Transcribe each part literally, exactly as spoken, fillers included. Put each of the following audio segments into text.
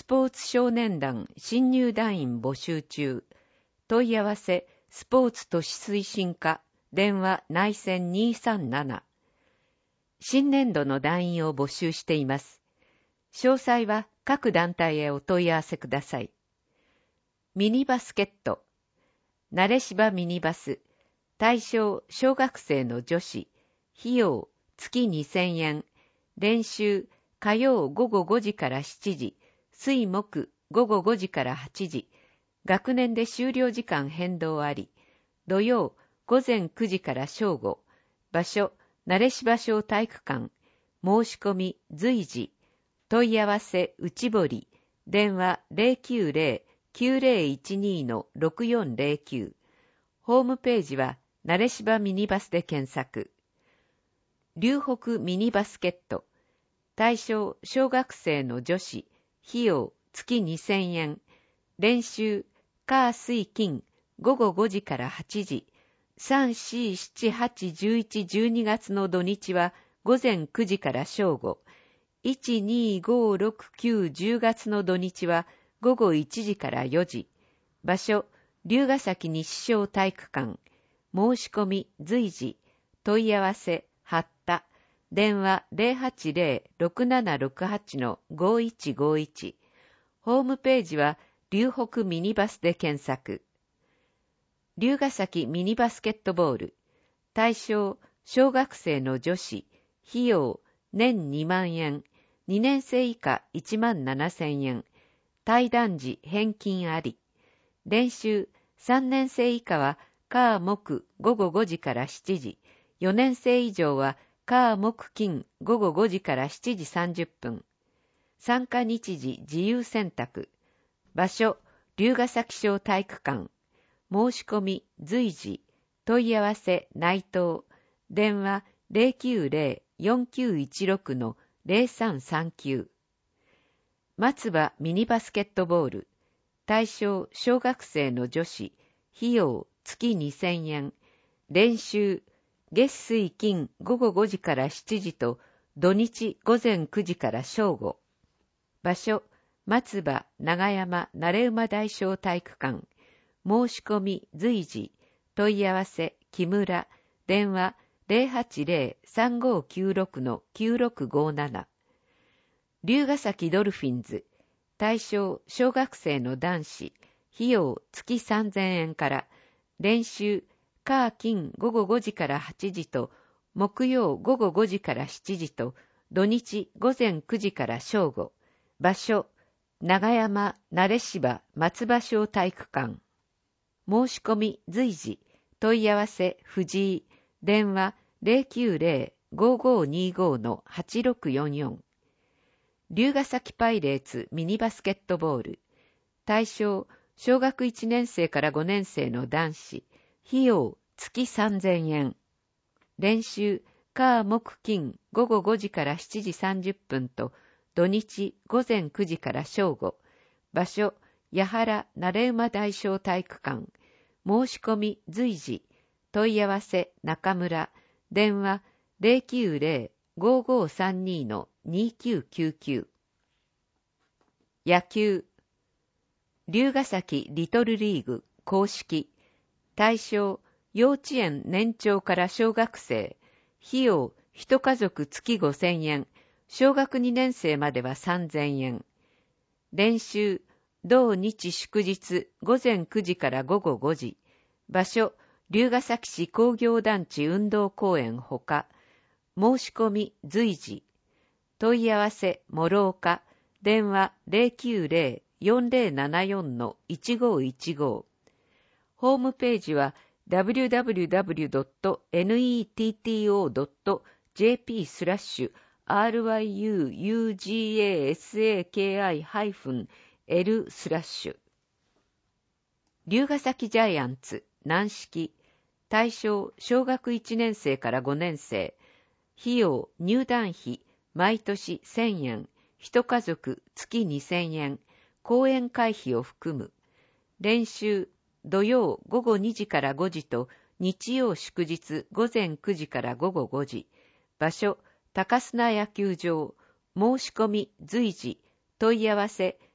ポーツ少年団新入団員募集中。問い合わせ、スポーツ都市推進課、電話内線にさんなな。新年度の団員を募集しています。詳細は各団体へお問い合わせください。ミニバスケット。慣れ芝ミニバス。対象小学生の女子。費用月にせんえん。練習火曜午後ごじからしちじ。水木午後ごじからはちじ。学年で終了時間変動あり。土曜午前くじから正午。場所慣れ芝小体育館。申し込み随時。問い合わせ内堀。電話 ゼロきゅうゼロ きゅうゼロいちに ろくよんゼロきゅう。ホームページは慣れ芝ミニバスで検索。龍北ミニバスケット。対象小学生の女子。費用月にせんえん。練習火水金午後ごじからはちじ。さん、よん、しち、はち、じゅういち、じゅうにがつの土日は午前くじから正午。いち、に、ご、ろく、きゅう、じゅうがつの土日は午後いちじからよじ。場所龍ヶ崎西小体育館。申し込み随時。問い合わせ八田。電話 ゼロはちゼロ ろくななろくはち ごいちごいち。ホームページは龍北ミニバスで検索。龍ヶ崎ミニバスケットボール。対象小学生の女子。費用年にまんえん。にねん生以下いちまんななせんえん。対談時返金あり。練習さんねん生以下は火木午後ごじからしちじ。よねん生以上は火木金午後ごじからしちじさんじゅっぷん。参加日時自由選択。場所龍ヶ崎小体育館。申し込み随時。問い合わせ内藤。電話 ゼロきゅうゼロ よんきゅういちろく ゼロさんさんきゅう。松葉ミニバスケットボール。対象小学生の女子。費用月にせんえん。練習月水金午後ごじからしちじと土日午前くじから正午。場所松葉長山慣馬大小体育館。申し込み随時。問い合わせ木村。電話 ゼロはちゼロ さんごきゅうろく きゅうろくごなな。龍ヶ崎ドルフィンズ。対象小学生の男子。費用月さんぜんえんから。練習火金午後ごじからはちじと木曜午後ごじからしちじと土日午前くじから正午。場所長山慣芝松葉小体育館。申し込み随時。問い合わせ藤井。電話 ゼロきゅうゼロ ごごにご はちろくよんよん。龍ヶ崎パイレーツミニバスケットボール。対象小学いちねん生からごねん生の男子。費用月さんぜんえん。練習火木金午後ごじからしちじさんじゅっぷんと土日午前くじから正午。場所八原慣馬大小体育館。申し込み随時。問い合わせ中村。電話 ゼロきゅうゼロ ごごさんに にきゅうきゅうきゅう。野球龍ヶ崎リトルリーグ公式。対象幼稚園年長から小学生。費用一家族月ごせんえん。小学にねん生まではさんぜんえん。練習同日祝日午前くじから午後ごじ。場所龍ヶ崎市工業団地運動公園ほか。申し込み随時。問い合わせ諸岡。電話 ゼロきゅうゼロ よんゼロななよん いちごいちご。ホームページは ダブリューダブリューダブリュードットネットドットジェーピー スラッシュ アールワイユーユージーエーエスエーケーアイ ハイフン エル スラッシュ。龍ヶ崎ジャイアンツ軟式。対象小学いちねん生からごねん生。費用入団費毎年せんえん。一家族月にせんえん。講演会費を含む。練習土曜午後にじからごじと日曜祝日午前くじから午後ごじ。場所高砂野球場。申し込み随時。問い合わせ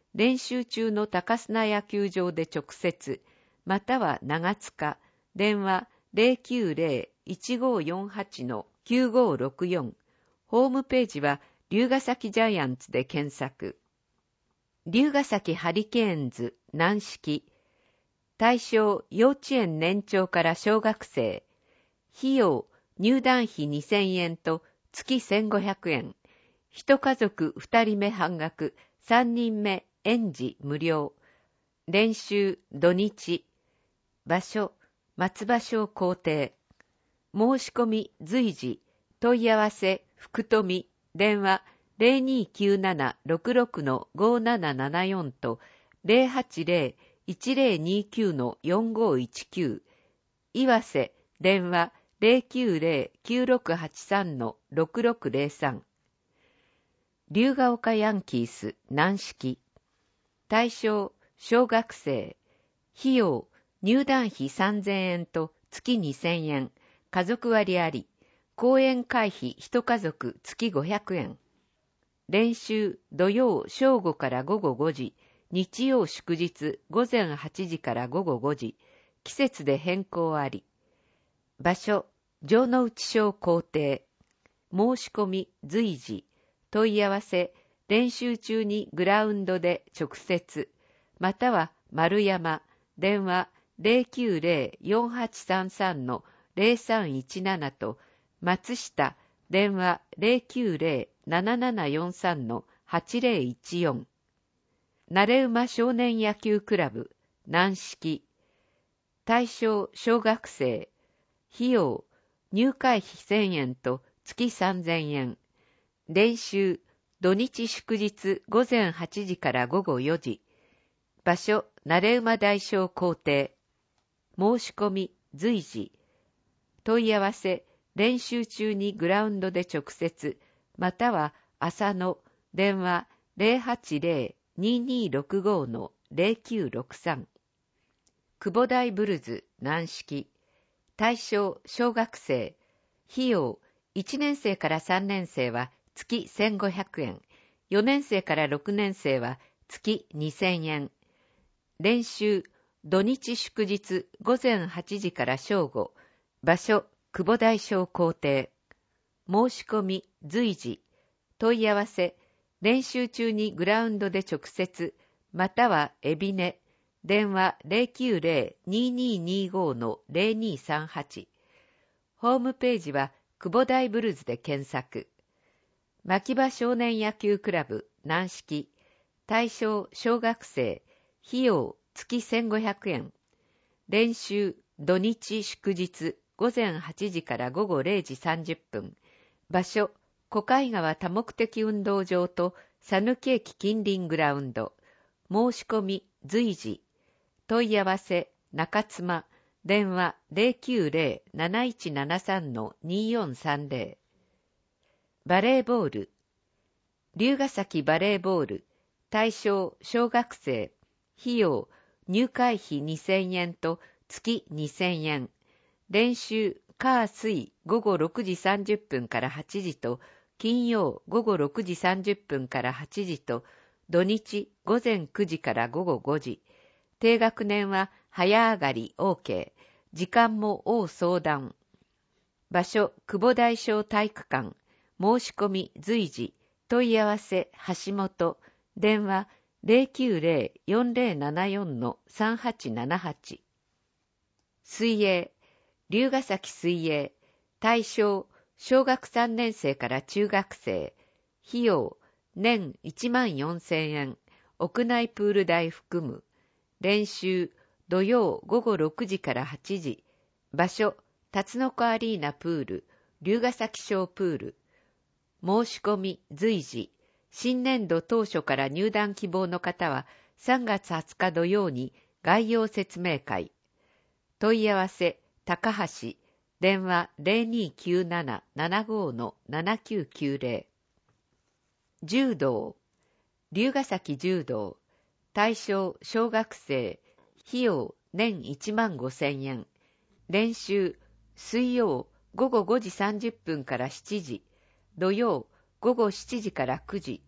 練習中の高砂野球場で直接、または長塚、電話 ゼロきゅうゼロ いちごよんはち きゅうごろくよん、ホームページは龍ヶ崎ジャイアンツで検索。龍ヶ崎ハリケーンズ軟式、対象幼稚園年長から小学生、費用入団費にせんえんと月せんごひゃくえん、一家族二人目半額、三人目園児無料、練習土日、場所松葉小校庭、申し込み随時、問い合わせ福富、電話 ゼロにきゅうなな ろくろく ごななななよん と ゼロはちゼロ いちゼロにきゅう よんごいちきゅう、岩瀬、電話 ゼロきゅうゼロ きゅうろくはちさん ろくろくゼロさん、龍ヶ丘ヤンキース軟式、対象小学生、費用入団費さんぜんえんと月にせんえん、家族割あり、公園会費一家族月ごひゃくえん。練習土曜正午から午後ごじ、日曜祝日午前はちじから午後ごじ、季節で変更あり。場所城之内小校庭、申し込み随時、問い合わせ練習中にグラウンドで直接、または丸山、電話 ゼロきゅうゼロ よんはちさんさん ゼロさんいちなな と松下、電話 ゼロきゅうゼロ ななななよんさん はちゼロいちよん、慣馬少年野球クラブ軟式、対象小学生、費用入会費せんえんと月さんぜんえん、練習土日祝日午前はちじから午後よじ、場所慣馬大小校庭、申し込み随時、問い合わせ練習中にグラウンドで直接、または朝の電話 ゼロはちゼロ ににろくご ゼロきゅうろくさん、久保台ブルズ軟式、対象小学生、費用いちねん生からさんねん生は月せんごひゃくえん、よねん生からろくねん生は月にせんえん、練習土日祝日午前はちじから正午、場所久保台小校庭、申し込み随時、問い合わせ練習中にグラウンドで直接、またはエビネ、電話 ゼロきゅうゼロ にににご ゼロにさんはち、ホームページは久保台ブルズで検索。牧場少年野球クラブ軟式、対象小学生、費用月せんごひゃくえん、練習土日祝日午前はちじから午後れいじさんじゅっぷん、場所小海川多目的運動場と佐貫駅近隣グラウンド、申し込み随時、問い合わせ中妻、電話 ゼロきゅうゼロ なないちななさん によんさんゼロ、バレーボール、龍ヶ崎バレーボール、対象小学生、費用入会費にせんえんと月にせんえん、練習火水午後ろくじさんじゅっぷんからはちじと金曜午後ろくじさんじゅっぷんからはちじと土日午前くじから午後ごじ、低学年は早上がり OK、時間も応相談。場所久保大小体育館、申し込み随時、問い合わせ橋本、電話 ゼロきゅうゼロ よんゼロななよん さんはちななはち。水泳龍ヶ崎水泳、対象小学さんねん生から中学生、費用年いちまんよんせんえん、屋内プール代含む、練習土曜午後ろくじからはちじ、場所辰の子アリーナプール、龍ヶ崎小プール、申し込み随時、新年度当初から入団希望の方はさんがつはつか土曜に概要説明会。問い合わせ高橋、電話 ゼロにきゅうなな ななご ななきゅうきゅうゼロ。柔道龍ヶ崎柔道、対象小学生、費用年いちまんごせんえん、練習水曜午後ごじさんじゅっぷんからしちじ、土曜午後しちじからくじ、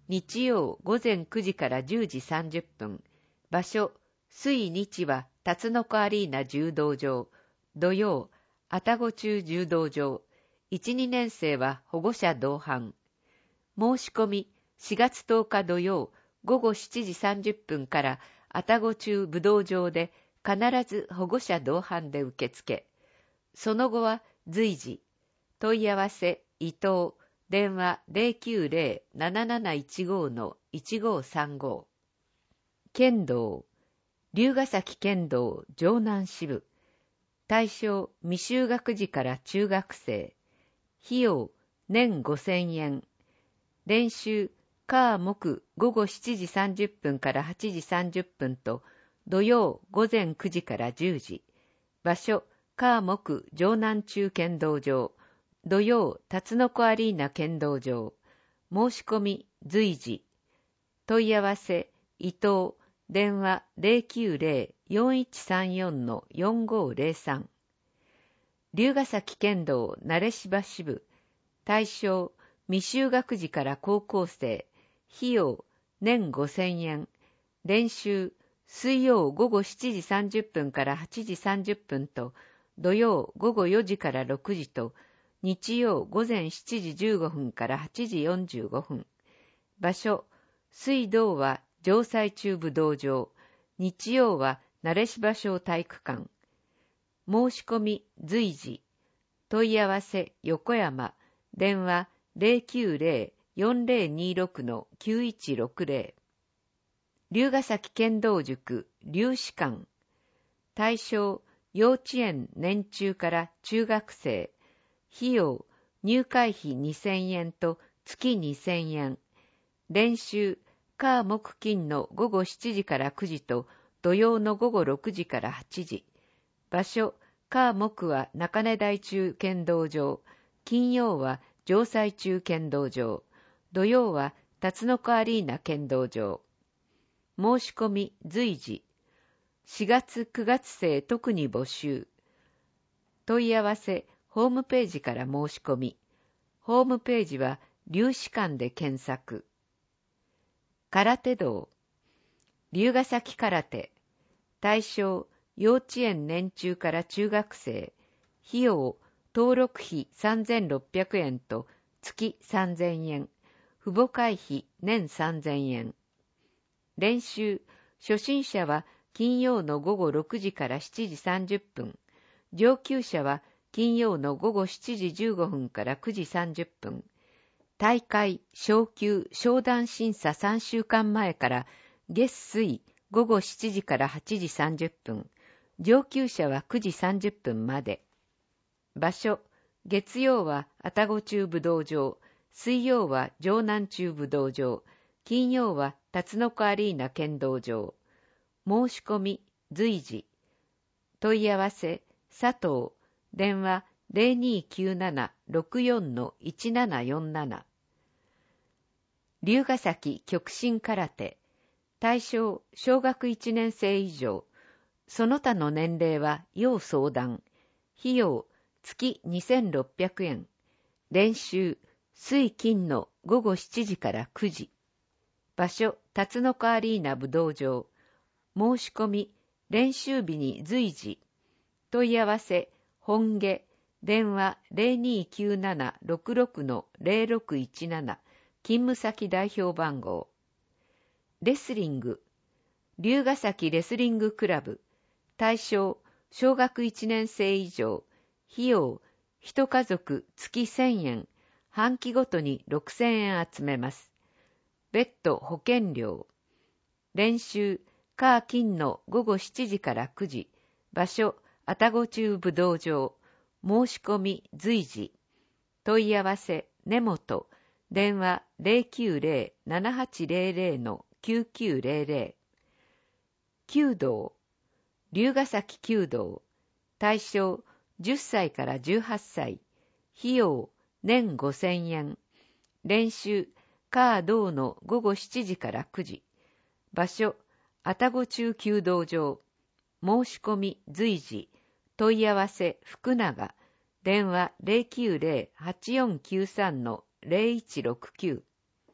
日曜午前くじからじゅうじさんじゅっぷん。場所、水日は辰の子アリーナ柔道場。土曜、愛宕中柔道場。いち、にねん生は保護者同伴。申し込み、しがつとおか土曜、午後しちじさんじゅっぷんから愛宕中武道場で必ず保護者同伴で受付。その後は随時。問い合わせ、伊藤、電話 ゼロきゅうゼロ なななないちご のいちごさんご。剣道、龍ヶ崎剣道城南支部。対象、未就学児から中学生。費用、年ごせんえん。練習、火木午後しちじさんじゅっぷんからはちじさんじゅっぷんと、土曜午前くじからじゅうじ。場所、火木城南中剣道場。土曜、辰の子アリーナ剣道場。申し込み、随時。問い合わせ、伊藤、電話 ゼロきゅうゼロ よんいちさんよん のよんごゼロさん。龍ヶ崎剣道慣芝支部。対象、未就学児から高校生。費用、年ごせんえん。練習、水曜午後しちじさんじゅっぷんからはちじさんじゅっぷんと、土曜午後よじからろくじと、日曜午前しちじじゅうごふんからはちじよんじゅうごふん。場所、水道は城西中武道場。日曜は慣芝小体育館。申し込み、随時。問い合わせ、横山。電話 ゼロきゅうゼロ よんゼロにろく のきゅういちろくゼロ。龍ヶ崎剣道塾、龍士館。対象、幼稚園年中から中学生。費用、入会費にせんえんと月にせんえん。練習、火木金の午後しちじからくじと土曜の午後ろくじからはちじ。場所、火木は中根台中剣道場。金曜は城西中剣道場。土曜は辰の子アリーナ剣道場。申し込み、随時。しがつくがつ生特に募集。問い合わせ、ホームページから申し込み。ホームページは龍士館で検索。空手道。龍ヶ崎空手。対象、幼稚園年中から中学生。費用、登録費さんぜんろっぴゃくえんと月さんぜんえん。父母会費年さんぜんえん。練習、初心者は金曜の午後ろくじからしちじさんじゅっぷん。上級者は金曜の午後しちじじゅうごふんからくじさんじゅっぷん。大会、昇級、昇段審査さんしゅうかんまえから月水午後しちじからはちじさんじゅっぷん。上級者はくじさんじゅっぷんまで。場所、月曜は愛宕中武道場。水曜は城南中武道場。金曜は辰の子アリーナ剣道場。申し込み、随時。問い合わせ、佐藤。電話 ゼロにきゅうなな ろくよん のいちななよんなな。龍ヶ崎極真空手。対象、小学いちねん生以上。その他の年齢は要相談。費用、月にせんろっぴゃくえん。練習、水金の午後しちじからくじ。場所、辰の子アリーナ武道場。申し込み、練習日に随時。問い合わせ、本下。電話 ゼロにきゅうなな ろくろく のゼロろくいちなな。勤務先代表番号。レスリング。龍ヶ崎レスリングクラブ。対象、小学いちねん生以上。費用、一家族月せんえん。半期ごとにろくせんえん集めます。別途保険料。練習、火金の午後しちじからくじ。場所、愛宕中武道場。申し込み、随時。問い合わせ、根本。電話 ゼロきゅうゼロ ななはちゼロゼロ のきゅうきゅうゼロゼロ。弓道。龍ヶ崎弓道。対象、じゅっさいからじゅうはっさい。費用、年ごせんえん。練習、火土の午後しちじからくじ。場所、愛宕中弓道場。申し込み、随時。問い合わせ、福永。電話 ゼロきゅうゼロ はちよんきゅうさん のゼロいちろくきゅう。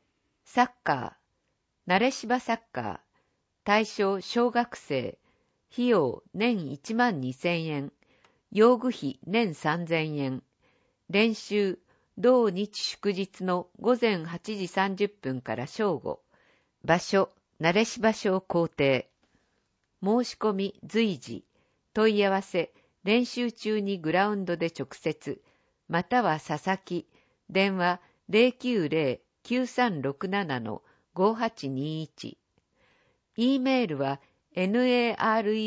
サッカー、慣れ芝サッカー、対象小学生、費用年いちまんにせんえん、用具費年さんぜんえん、練習、同日祝日の午前はちじさんじゅっぷんから正午、場所、慣れ芝小校庭、申し込み随時、問い合わせ、練習中にグラウンドで直接、または佐々木、電話 ゼロきゅうゼロ きゅうさんろくなな ごはちにいち、E メールは ナレ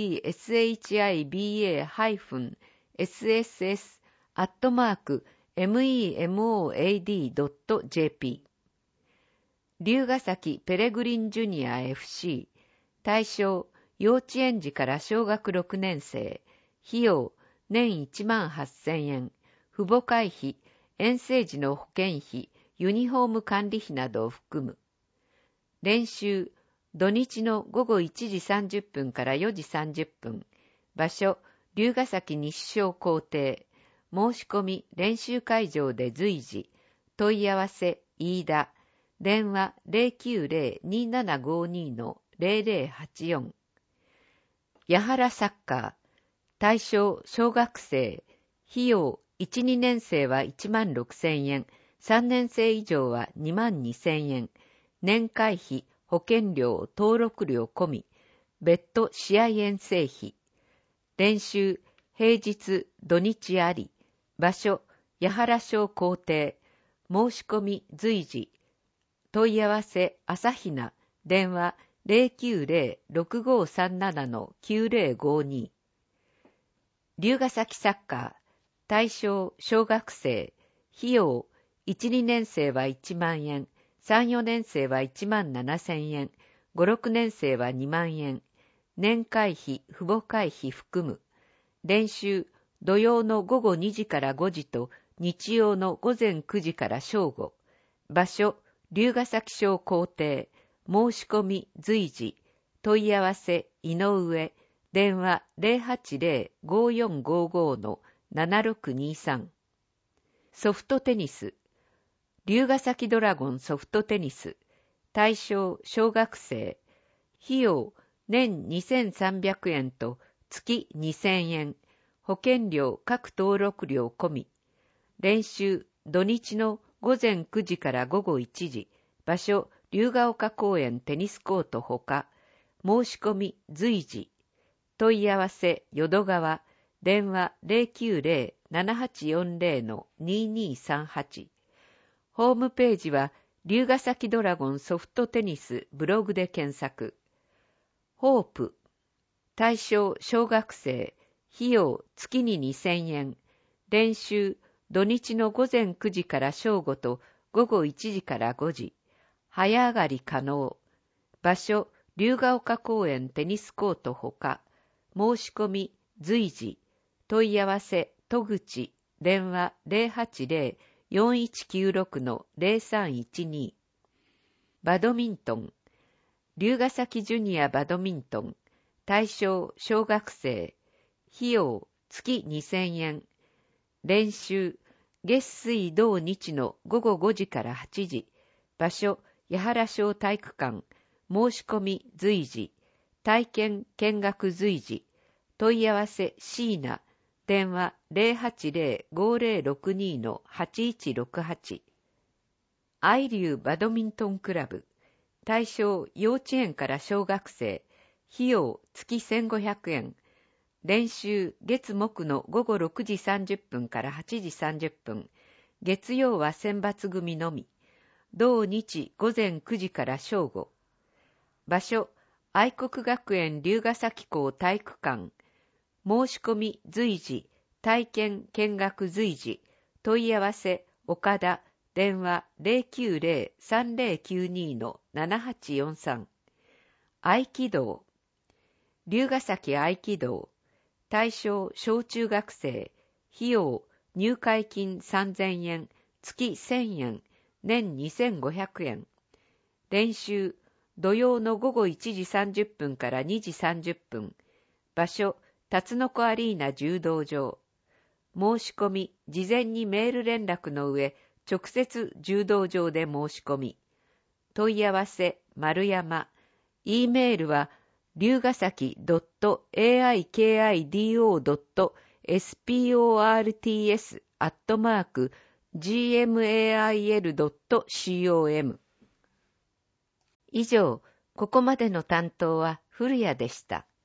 シバ エスエスエス アットマーク メモドット ジェーピー 龍ヶ崎ペレグリンジュニア エフシー 対象幼稚園児から小学ろくねん生、費用年いちまんはっせんえん、父母会費、遠征時の保険費、ユニフォーム管理費などを含む。練習、土日の午後いちじさんじゅっぷんからよじさんじゅっぷん、場所、龍ヶ崎西小校庭、申し込み練習会場で随時、問い合わせ、飯田、電話 ゼロきゅうゼロ にーななごに ゼロゼロはちよん、八原サッカー、対象小学生、費用いち、にねん生はいちまんろくせんえん、さんねん生以上はにまんにせんえん、年会費、保険料、登録料込み、別途試合遠征費。練習、平日、土日あり、場所、八原小校庭、申し込み随時、問い合わせ、朝比奈、電話 ゼロきゅうゼロ ろくごさんなな きゅうゼロごに、龍ヶ崎サッカー、対象小学生、費用いち、にねん生はいちまんえん、さん、よねん生はいちまんななせんえん、ご、ろくねん生はにまんえん、年会費、父母会費含む。練習、土曜の午後にじからごじと日曜の午前くじから正午。場所、龍ヶ崎小校庭、申し込み随時、問い合わせ井上、電話 ゼロはちゼロ ごよんごご ななろくにさん。ソフトテニス、龍ヶ崎ドラゴンソフトテニス、対象小学生、費用年にせんさんびゃくえんと月にせんえん、保険料各登録料込み、練習土日の午前くじから午後いちじ、場所龍ヶ丘公園テニスコートほか、申し込み随時、問い合わせ淀川、電話 ゼロきゅうゼロ ななはちよんゼロ ににさんはち。ホームページは龍ヶ崎ドラゴンソフトテニスブログで検索。ホープ、対象小学生、費用月ににせんえん、練習土日の午前くじから正午と午後いちじからごじ、早上がり可能。場所龍ヶ丘公園テニスコートほか、申し込み随時、問い合わせ戸口、電話 ゼロはちゼロ よんいちきゅうろく ゼロさんいちに。バドミントン、龍ヶ崎ジュニアバドミントン、対象小学生、費用月にせんえん、練習月水土日の午後ごじからはちじ、場所八原小体育館、申し込み随時、体験見学随時、問い合わせ椎名、電話 ゼロはちゼロ ごゼロろくに はちいちろくはち。愛龍バドミントンクラブ、対象幼稚園から小学生、費用月せんごひゃくえん、練習月木の午後ろくじさんじゅっぷんからはちじさんじゅっぷん、月曜は選抜組のみ、同日午前くじから正午。場所愛国学園龍ヶ崎校体育館、申し込み随時、体験見学随時、問い合わせ岡田、電話 ゼロきゅうゼロ さんゼロきゅうに ななはちよんさん。合気道、龍ヶ崎合気道、対象小中学生、費用入会金さんぜんえん、月せんえん、年にせんごひゃくえん。練習土曜の午後いちじさんじゅっぷんからにじさんじゅっぷん、場所辰の子アリーナ柔道場。申し込み事前にメール連絡の上、直接柔道場で申し込み。 問い合わせ丸山、E メールは龍ヶ崎 .aikido.sports アットマーク gmail.com。 以上、ここまでの担当は古谷でした。